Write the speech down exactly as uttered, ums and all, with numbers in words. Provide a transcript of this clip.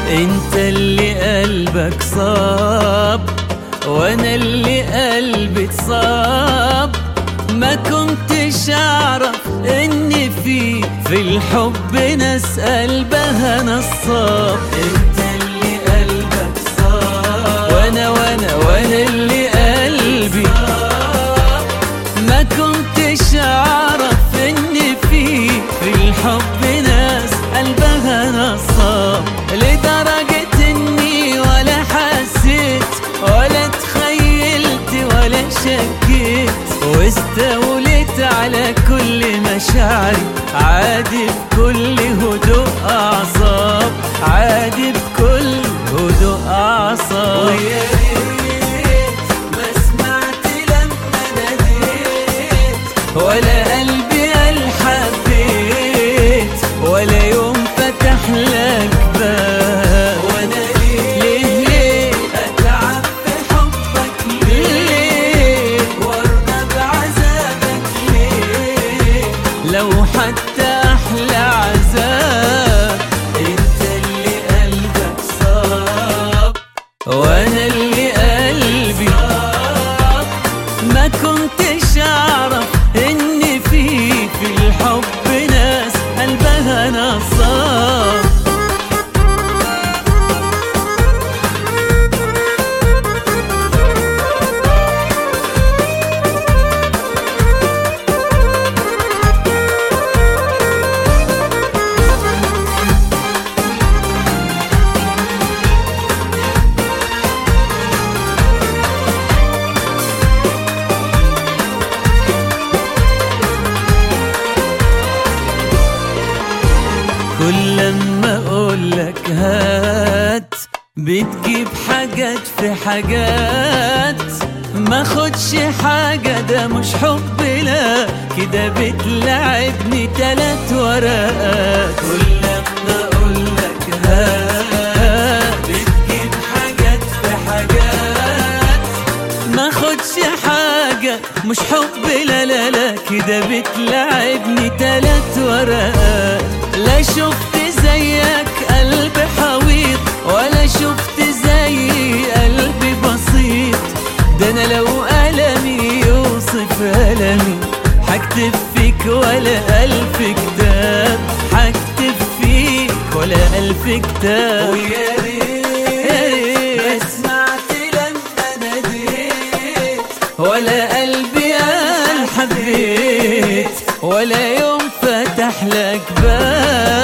انت اللي قلبك صاب وانا اللي قلبي اتصاب. ما كنتش اعرف ان في في الحب ناس قلبها نصاب. انت اللي قلبك صاب وانا وانا وانا اللي قلبي صاب. ما كنتش اعرف ان في في الحب ناس قلبها نصاب، لدرجة اني ولا حسيت ولا تخيلت ولا شكيت، واستوليت على كل مشاعري عادي بكل هدوء أعصاب، عادي بكل هدوء أعصاب. ويا ريت ما سمعت لما ناديت ولا قلبي قال حبيت ولا يوم فتح لك باب. وانا ليه ليه ليه اتعب في حبك ليه وارضى بعذابك ليه لو حتى احلى عذاب. انت اللي قلبك صاب وانا اللي قلبي صاب. ما كنتش اعرف ان في في الحب ناس قلبها نصاب. كل لما اقولك هات بتجيب حاجات في حاجات، ما خدش حاجة ده مش حب لا كده بتلعبني تلات ورقات. كل لما اقولك هات بتجيب حاجات في حاجات، ما خدش حاجة مش حب لا لا لا كده بتلعبني تلات ورقات. لا شفت زيك قلب حويط ولا شفت زي قلبي بسيط، ده انا لو ألمي يوصف ألمي حكتب فيك ولا ألف كتاب، حكتب فيك ولا ألف كتاب. ويا ريت ما سمعت لما ناديت ولا قلبي قال حبيت ولا يوم فتح لك باب.